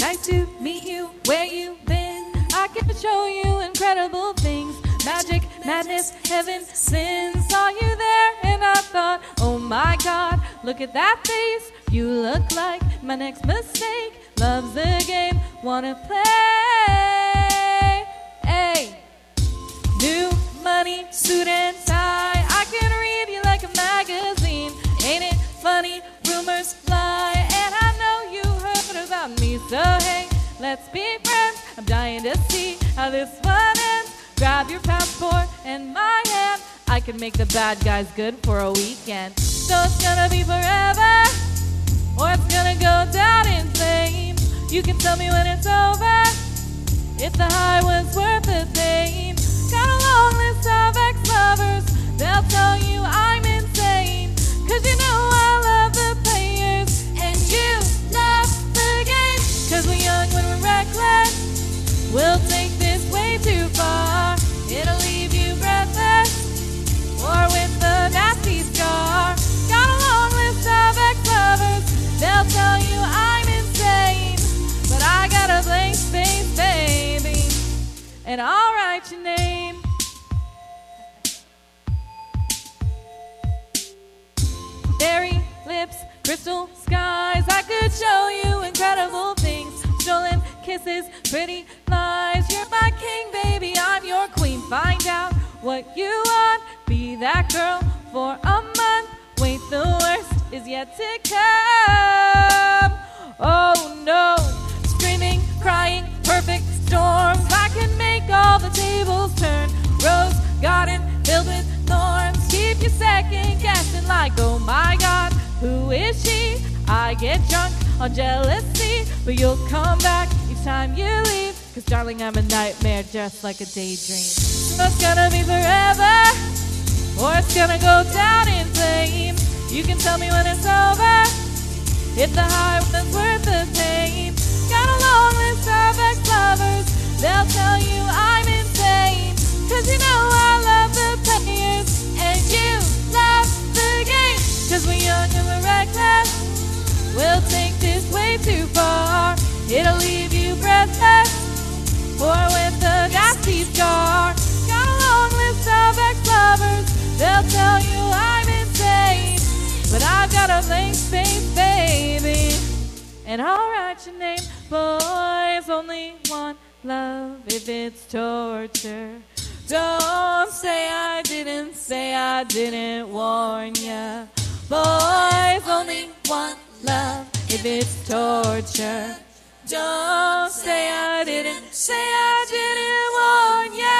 Nice to meet you, where you been? I can show you incredible things. Magic, madness, heaven, sin. Saw you there and I thought, oh my God, look at that face. You look like my next mistake. Loves the game, wanna play. Hey, new money, suit and tie. I can read you like a magazine. Ain't it funny? Rumors fly, and I know you heard about me. So hey, let's be friends. I'm dying to see how this one ends. Grab your passport and my hand. I can make the bad guys good for a weekend. So it's gonna be forever, or it's gonna go down in flames. You can tell me when it's over, if the high was worth the pain. Got a long list of ex-lovers, they'll tell you I'm insane. Cause you know I love the players, and you love the game. Cause we're young when we're reckless, we'll take this way too far. It'll leave you breathless, or with a nasty scar. Got a long list of ex-lovers, they'll tell you I'm insane. But I got a blank space, baby, and I'll write your name. Fairy lips, crystal skies. I could show you incredible things. Stolen kisses, pretty lies. You're my king, baby, I'm your queen. Find out what you want, be that girl for a month. Wait, the worst is yet to come. Oh no, screaming, crying, perfect storms. I can make all the tables turn. Rose garden filled with thorns. Keep you second guessing like, oh my God, who is she? I get drunk on jealousy, but you'll come back each time you leave. Cause darling, I'm a nightmare just like a daydream. So it's gonna be forever, or it's gonna go down in flames. You can tell me when it's over, if the high was worth the pain. Got a long list of ex-lovers, they'll tell you I'm insane. Cause you know I love the players, and you love the game. Cause we're young and we're reckless, we'll take this way too far. It'll leave you breathless, or with a nasty scar. Got a long list of ex-lovers, they'll tell you I'm insane. But I've got a blank space, baby, and I'll write your name. Boys only want love if it's torture. Don't say I didn't warn ya. Boys only want love if it's torture. Don't say I didn't warn ya.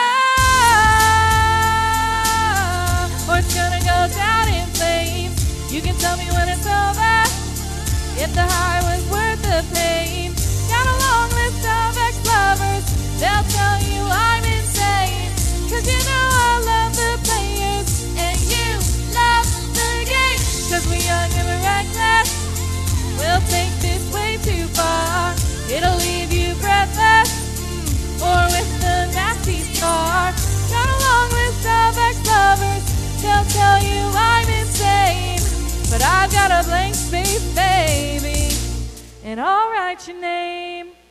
Or it's gonna go down in flames. You can tell me when it's over, if the high was worth the pain. Got a long list of ex-lovers, they'll tell you I'm insane. Cause you know I love the players, and you love the game. Cause we're young and we're reckless, we'll take this way too far. It'll leave you breathless, or with a nasty scar. Got a long list of ex-lovers, they'll tell you I'm insane. But I've got a blank space, baby, and I'll write your name.